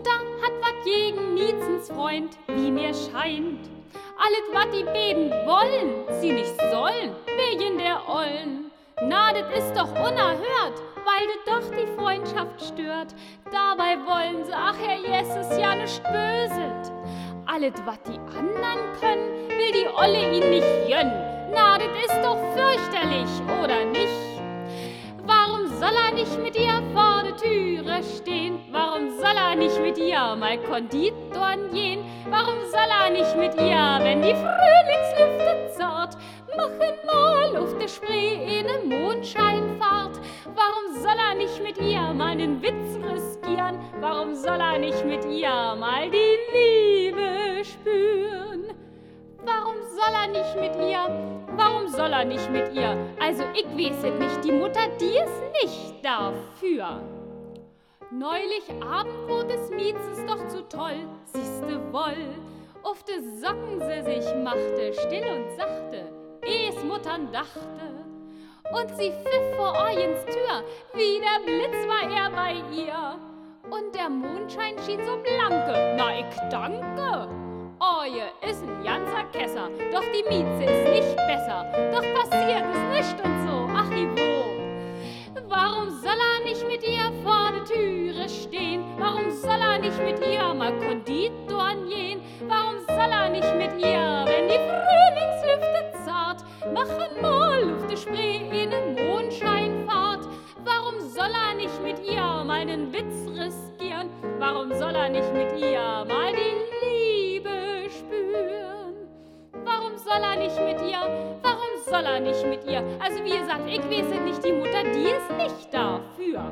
Mutter hat wat gegen Mietzens Freund, wie mir scheint. Alles, wat die Beben wollen, sie nicht sollen, wegen der Ollen. Na, das ist doch unerhört, weil das doch die Freundschaft stört. Dabei wollen sie, ach Herr Jesus, ja nicht böset. Alles, wat die anderen können, will die Olle ihn nicht gönnen. Na, das ist doch fürchterlich, oder nicht? Warum soll er nicht mit ihr vor der Türe stehen? Warum soll er nicht mit ihr mal Konditoren gehen? Warum soll er nicht mit ihr, wenn die Frühlingslüfte zart, machen mal auf der Spree in ne Mondscheinfahrt? Warum soll er nicht mit ihr mal einen Witz riskieren? Warum soll er nicht mit ihr mal die Liebe spüren? Warum soll er nicht mit ihr? Warum soll er nicht mit ihr? Also ich weiß es nicht, die Mutter, die ist nicht dafür. Neulich Abend wo des Mietzes doch zu toll, siehste woll, auf de Socken sie sich machte, still und sachte, eh's Muttern dachte. Und sie pfiff vor Orjens Tür, wie der Blitz war er bei ihr. Und der Mondschein schien so blanke, na ich danke. Oje ist ein ganzer Kesser, doch die Mieze ist nicht besser, doch passiert es nicht und so, ach Ivo. Warum soll er nicht mit ihr vor der Türe stehen? Warum soll er nicht mit ihr mal Konditoren gehen? Warum soll er nicht mit ihr, wenn die Frühlingslüfte zart, machen mal auf der Spree in ne Mondscheinfahrt? Warum soll er nicht mit ihr mal einen Witz riskieren? Warum soll er nicht mit ihr mal die Liebe spüren? Warum soll er nicht mit ihr? Warum soll er nicht mit ihr? Also wie gesagt, ich weiß es nicht, die Mutter, die ist nicht dafür.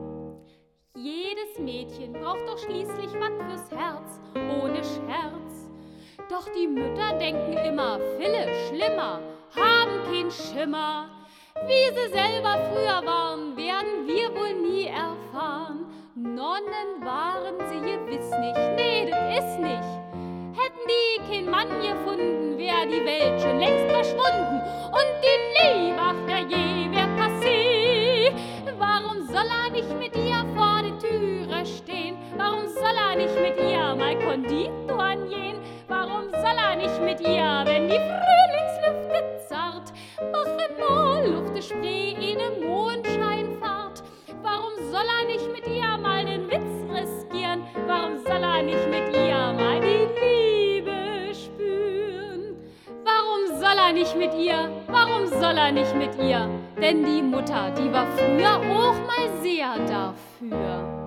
Jedes Mädchen braucht doch schließlich was fürs Herz, ohne Scherz. Doch die Mütter denken immer, viele schlimmer, haben keinen Schimmer. Wie sie selber früher waren, werden wir wohl nie erfahren. Nonnen waren sie gewiss nicht, nee, das ist nicht. Hätten die keinen Mann gefunden, wär die Welt schon längst verschwunden. Und die Liebe, ach herrje, wär passé. Warum soll er nicht mit ihr vor die Türe stehen? Warum soll er nicht mit ihr mal Konditoren gehen? Warum soll er nicht mit ihr, wenn die Frühlingslüfte zart, machen mal auf der Spree in ne Mondscheinfahrt? Warum soll er nicht mit ihr mal den Witz riskieren? Warum soll er nicht mit ihr mal die Liebe spüren? Warum soll er nicht mit ihr? Warum soll er nicht mit ihr? Denn die Mutter, die war früher auch mal sehr dafür.